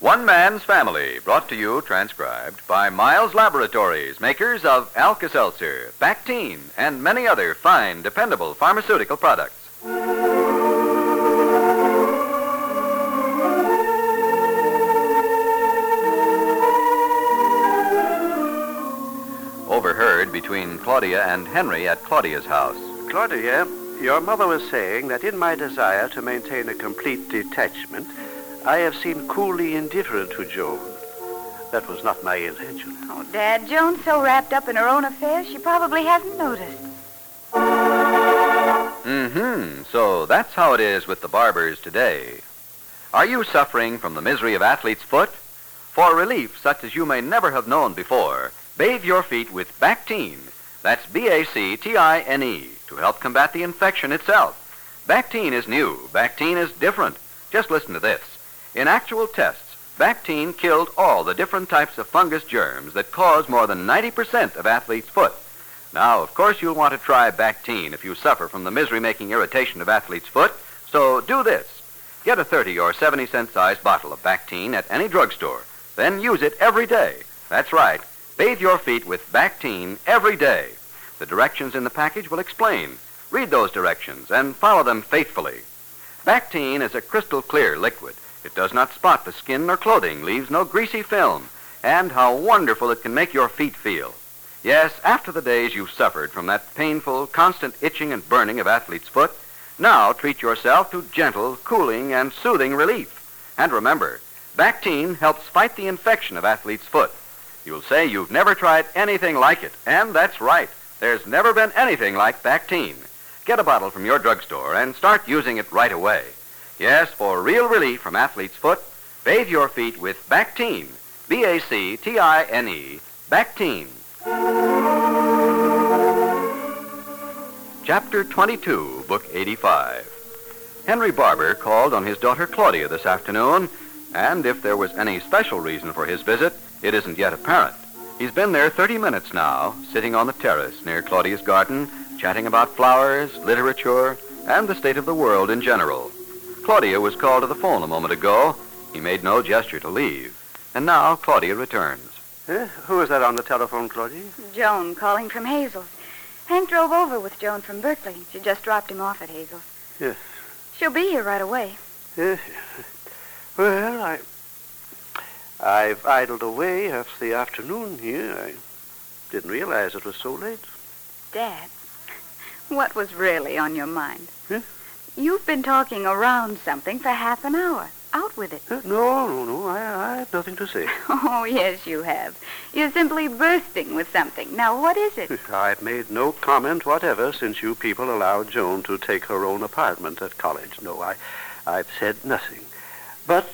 One Man's Family, brought to you, transcribed, by Miles Laboratories, makers of Alka-Seltzer, Bactine, and many other fine, dependable pharmaceutical products. Overheard between Claudia and Henry at Claudia's house. Claudia, your mother was saying that in my desire to maintain a complete detachment, I have seemed coolly indifferent to Joan. That was not my intention. Oh, Dad, Joan's so wrapped up in her own affairs, she probably hasn't noticed. So that's how it is with the barbers today. Are you suffering from the misery of athlete's foot? For relief such as you may never have known before, bathe your feet with Bactine. That's Bactine, to help combat the infection itself. Bactine is new. Bactine is different. Just listen to this. In actual tests, Bactine killed all the different types of fungus germs that cause more than 90% of athlete's foot. Now, of course, you'll want to try Bactine if you suffer from the misery-making irritation of athlete's foot. So do this. Get a 30 or 70-cent size bottle of Bactine at any drugstore. Then use it every day. That's right. Bathe your feet with Bactine every day. The directions in the package will explain. Read those directions and follow them faithfully. Bactine is a crystal clear liquid. It does not spot the skin or clothing, leaves no greasy film. And how wonderful it can make your feet feel. Yes, after the days you've suffered from that painful, constant itching and burning of athlete's foot, now treat yourself to gentle, cooling, and soothing relief. And remember, Bactine helps fight the infection of athlete's foot. You'll say you've never tried anything like it, and that's right. There's never been anything like Bactine. Get a bottle from your drugstore and start using it right away. Yes, for real relief from athlete's foot, bathe your feet with Bactine. Bactine, Bactine. Chapter 22, Book 85. Henry Barber called on his daughter Claudia this afternoon, and if there was any special reason for his visit, it isn't yet apparent. He's been there 30 minutes now, sitting on the terrace near Claudia's garden, chatting about flowers, literature, and the state of the world in general. Claudia was called to the phone a moment ago. He made no gesture to leave. And now Claudia returns. Who is that on the telephone, Claudia? Joan, calling from Hazel's. Hank drove over with Joan from Berkeley. She just dropped him off at Hazel's. Yes. She'll be here right away. Yes. Well, I've idled away half the afternoon here. I didn't realize it was so late. Dad, what was really on your mind? Huh? You've been talking around something for half an hour. Out with it. No. I have nothing to say. Oh, yes, you have. You're simply bursting with something. Now, what is it? I've made no comment whatever since you people allowed Joan to take her own apartment at college. No, I've said nothing. But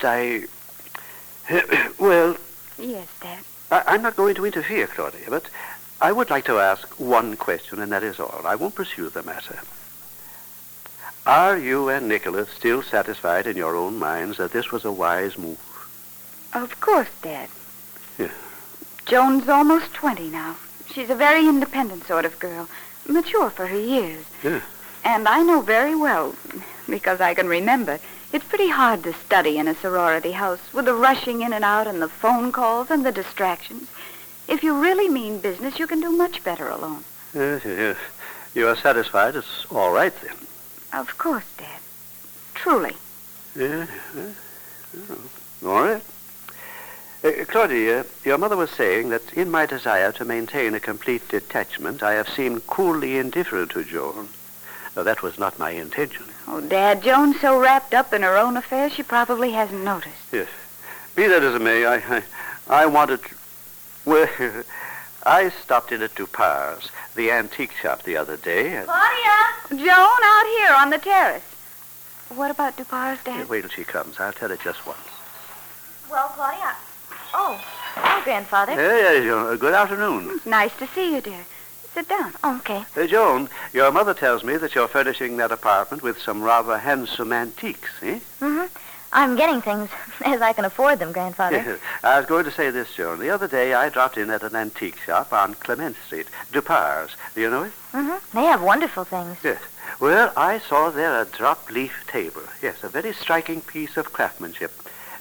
well... Yes, Dad. I'm not going to interfere, Claudia, but I would like to ask one question, and that is all. I won't pursue the matter. Are you and Nicholas still satisfied in your own minds that this was a wise move? Of course, Dad. Yeah. Joan's almost 20 now. She's a very independent sort of girl, mature for her years. Yeah. And I know very well, because I can remember, it's pretty hard to study in a sorority house with the rushing in and out and the phone calls and the distractions. If you really mean business, you can do much better alone. Yes. You are satisfied. It's all right, then. Of course, Dad. Truly. Yeah. All right. Claudia, your mother was saying that in my desire to maintain a complete detachment, I have seemed coolly indifferent to Joan. Now, that was not my intention. Oh, Dad, Joan's so wrapped up in her own affairs, she probably hasn't noticed. Yes. Be that as it may, I wanted to... Well, I stopped in at Dupar's, the antique shop, the other day. Claudia! Joan, out here on the terrace. What about Dupar's, Dad? Wait till she comes. I'll tell her just once. Well, Claudia. Oh, Grandfather. Hey, good afternoon. It's nice to see you, dear. Sit down. Oh, okay. Joan, your mother tells me that you're furnishing that apartment with some rather handsome antiques, eh? Mm-hmm. I'm getting things as I can afford them, Grandfather. Yes. I was going to say this, Joan. The other day I dropped in at an antique shop on Clement Street, Dupar's. Do you know it? Mm-hmm. They have wonderful things. Yes. Well, I saw there a drop-leaf table. Yes, a very striking piece of craftsmanship.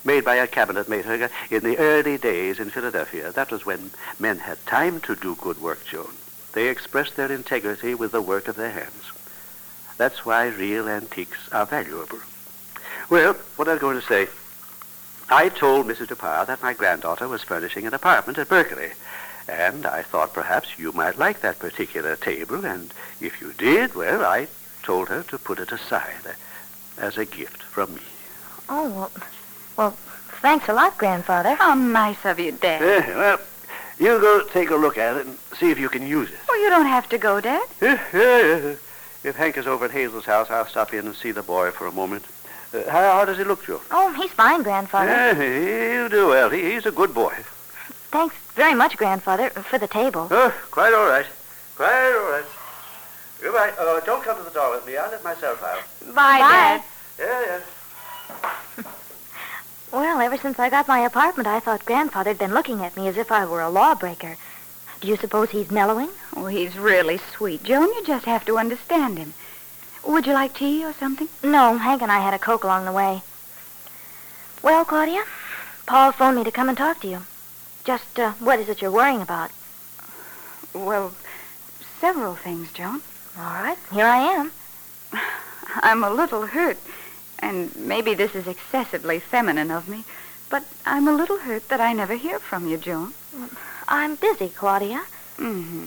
made by a cabinet maker in the early days in Philadelphia. That was when men had time to do good work, Joan. They expressed their integrity with the work of their hands. That's why real antiques are valuable. Well, what I was going to say, I told Mrs. Dupar that my granddaughter was furnishing an apartment at Berkeley, and I thought perhaps you might like that particular table, and if you did, well, I told her to put it aside as a gift from me. Oh, well, thanks a lot, Grandfather. How nice of you, Dad. Well, you go take a look at it and see if you can use it. Well, you don't have to go, Dad. Yeah. If Hank is over at Hazel's house, I'll stop in and see the boy for a moment. How does he look, Joe? Oh, he's fine, Grandfather. Yeah, he'll do well. He's a good boy. Thanks very much, Grandfather, for the table. Oh, quite all right. Quite all right. Goodbye. Don't come to the door with me. I'll let myself out. Bye, Dad. Yeah. Well, ever since I got my apartment, I thought Grandfather'd been looking at me as if I were a lawbreaker. Do you suppose he's mellowing? Oh, he's really sweet, Joan. You just have to understand him. Would you like tea or something? No, Hank and I had a Coke along the way. Well, Claudia, Paul phoned me to come and talk to you. Just, what is it you're worrying about? Well, several things, Joan. All right, here I am. I'm a little hurt, and maybe this is excessively feminine of me, but I'm a little hurt that I never hear from you, Joan. I'm busy, Claudia. Mm-hmm.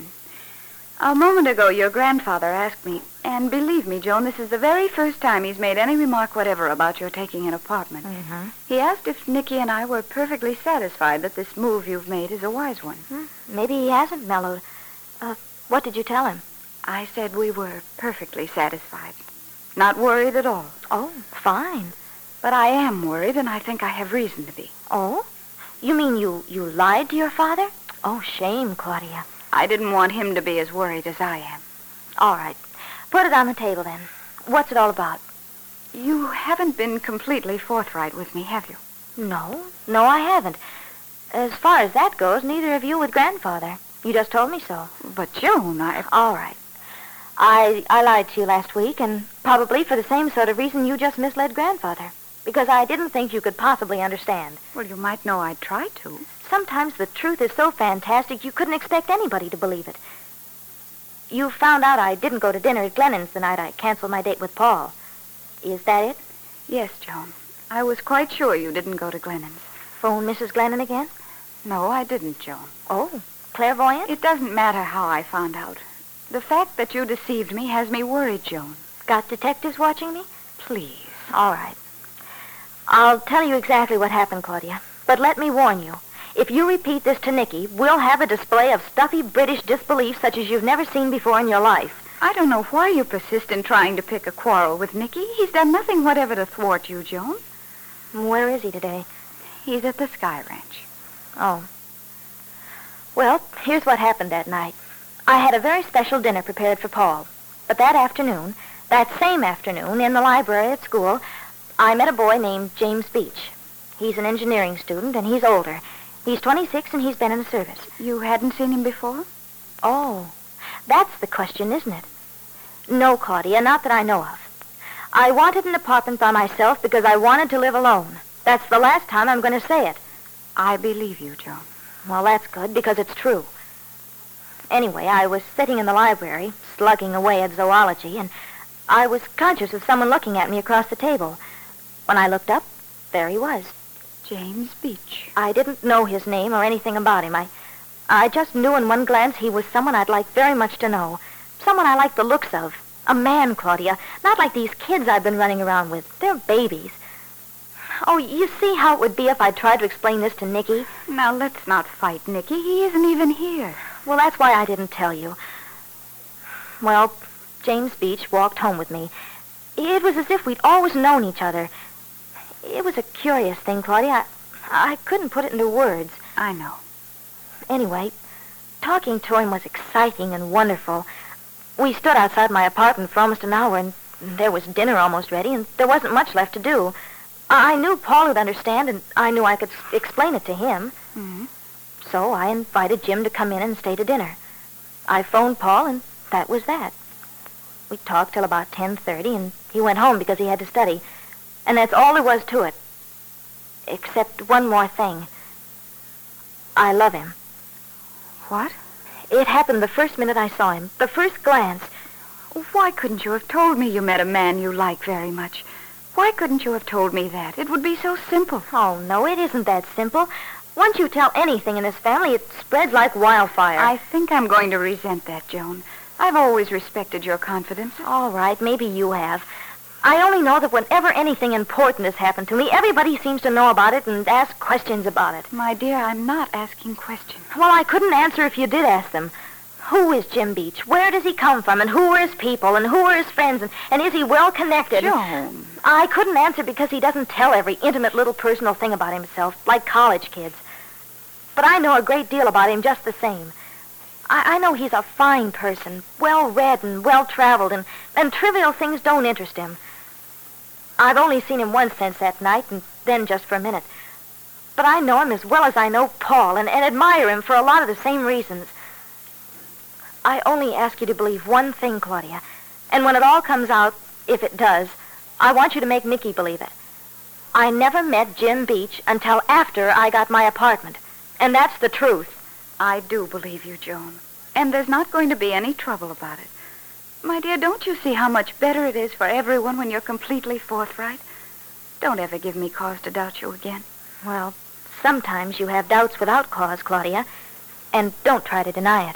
A moment ago, your grandfather asked me, and believe me, Joan, this is the very first time he's made any remark whatever about your taking an apartment. Mm-hmm. He asked if Nicky and I were perfectly satisfied that this move you've made is a wise one. Maybe he hasn't mellowed. What did you tell him? I said we were perfectly satisfied. Not worried at all. Oh, fine. But I am worried, and I think I have reason to be. Oh? You mean you lied to your father? Oh, shame, Claudia. I didn't want him to be as worried as I am. All right. Put it on the table, then. What's it all about? You haven't been completely forthright with me, have you? No, I haven't. As far as that goes, neither have you with Grandfather. You just told me so. But, Joan, All right. I lied to you last week, and probably for the same sort of reason you just misled Grandfather. Because I didn't think you could possibly understand. Well, you might know I'd try to. Sometimes the truth is so fantastic you couldn't expect anybody to believe it. You found out I didn't go to dinner at Glennon's the night I canceled my date with Paul. Is that it? Yes, Joan. I was quite sure you didn't go to Glennon's. Phone Mrs. Glennon again? No, I didn't, Joan. Oh, clairvoyant? It doesn't matter how I found out. The fact that you deceived me has me worried, Joan. Got detectives watching me? Please. All right. I'll tell you exactly what happened, Claudia. But let me warn you. If you repeat this to Nicky, we'll have a display of stuffy British disbelief such as you've never seen before in your life. I don't know why you persist in trying to pick a quarrel with Nicky. He's done nothing whatever to thwart you, Joan. Where is he today? He's at the Sky Ranch. Oh. Well, here's what happened that night. I had a very special dinner prepared for Paul. But that same afternoon, in the library at school, I met a boy named James Beach. He's an engineering student, and he's older. He's 26, and he's been in the service. You hadn't seen him before? Oh, that's the question, isn't it? No, Claudia, not that I know of. I wanted an apartment by myself because I wanted to live alone. That's the last time I'm going to say it. I believe you, Joan. Well, that's good, because it's true. Anyway, I was sitting in the library, slugging away at zoology, and I was conscious of someone looking at me across the table. When I looked up, there he was. James Beach. I didn't know his name or anything about him. I just knew in one glance he was someone I'd like very much to know. Someone I like the looks of. A man, Claudia. Not like these kids I've been running around with. They're babies. Oh, you see how it would be if I tried to explain this to Nicky? Now, let's not fight Nicky. He isn't even here. Well, that's why I didn't tell you. Well, James Beach walked home with me. It was as if we'd always known each other. It was a curious thing, Claudia. I couldn't put it into words. I know. Anyway, talking to him was exciting and wonderful. We stood outside my apartment for almost an hour, and there was dinner almost ready, and there wasn't much left to do. I knew Paul would understand, and I knew I could explain it to him. Mm-hmm. So I invited Jim to come in and stay to dinner. I phoned Paul, and that was that. We talked till about 10:30, and he went home because he had to study. And that's all there was to it. Except one more thing. I love him. What? It happened the first minute I saw him, the first glance. Why couldn't you have told me you met a man you like very much? Why couldn't you have told me that? It would be so simple. Oh, no, it isn't that simple. Once you tell anything in this family, it spreads like wildfire. I think I'm going to resent that, Joan. I've always respected your confidence. All right, maybe you have. I only know that whenever anything important has happened to me, everybody seems to know about it and ask questions about it. My dear, I'm not asking questions. Well, I couldn't answer if you did ask them. Who is Jim Beach? Where does he come from? And who are his people? And who are his friends? And is he well connected? Joan. I couldn't answer because he doesn't tell every intimate little personal thing about himself, like college kids. But I know a great deal about him just the same. I know he's a fine person, well-read and well-traveled, and trivial things don't interest him. I've only seen him once since that night, and then just for a minute. But I know him as well as I know Paul, and admire him for a lot of the same reasons. I only ask you to believe one thing, Claudia. And when it all comes out, if it does, I want you to make Nicky believe it. I never met Jim Beach until after I got my apartment. And that's the truth. I do believe you, Joan. And there's not going to be any trouble about it. My dear, don't you see how much better it is for everyone when you're completely forthright? Don't ever give me cause to doubt you again. Well, sometimes you have doubts without cause, Claudia. And don't try to deny it.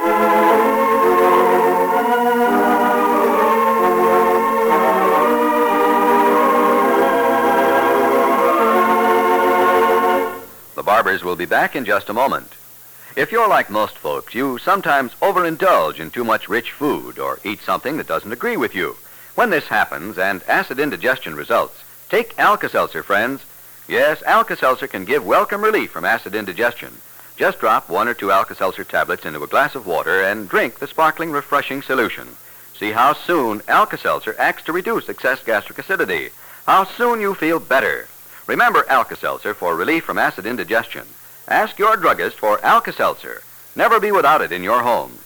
The Barbers will be back in just a moment. If you're like most folks, you sometimes overindulge in too much rich food or eat something that doesn't agree with you. When this happens and acid indigestion results, take Alka-Seltzer, friends. Yes, Alka-Seltzer can give welcome relief from acid indigestion. Just drop 1 or 2 Alka-Seltzer tablets into a glass of water and drink the sparkling, refreshing solution. See how soon Alka-Seltzer acts to reduce excess gastric acidity. How soon you feel better. Remember Alka-Seltzer for relief from acid indigestion. Ask your druggist for Alka-Seltzer. Never be without it in your home.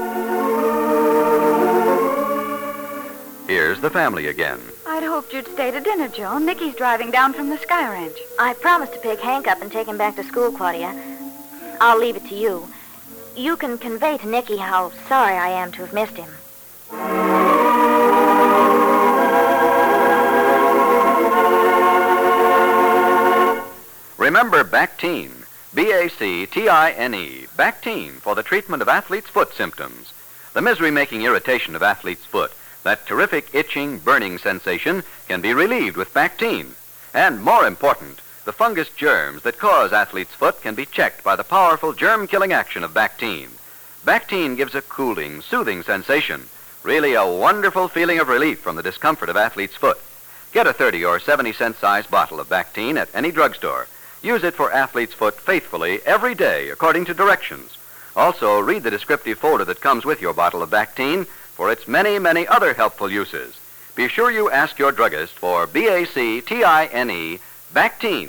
Here's the family again. I'd hoped you'd stay to dinner, Joan. Nicky's driving down from the Sky Ranch. I promised to pick Hank up and take him back to school, Claudia. I'll leave it to you. You can convey to Nicky how sorry I am to have missed him. Remember Bactine. B-A-C-T-I-N-E. Bactine for the treatment of athlete's foot symptoms. The misery-making irritation of athlete's foot, that terrific itching, burning sensation, can be relieved with Bactine. And more important, the fungus germs that cause athlete's foot can be checked by the powerful germ-killing action of Bactine. Bactine gives a cooling, soothing sensation. Really a wonderful feeling of relief from the discomfort of athlete's foot. Get a 30 or 70-cent size bottle of Bactine at any drugstore. Use it for athlete's foot faithfully every day according to directions. Also, read the descriptive folder that comes with your bottle of Bactine for its many, many other helpful uses. Be sure you ask your druggist for B-A-C-T-I-N-E, Bactine.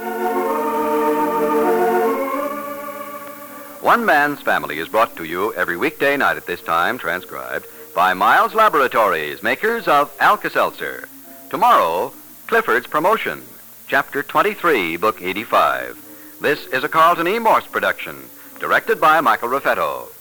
One Man's Family is brought to you every weekday night at this time, transcribed, by Miles Laboratories, makers of Alka-Seltzer. Tomorrow, Clifford's Promotion. Chapter 23, Book 85. This is a Carlton E. Morse production, directed by Michael Raffetto.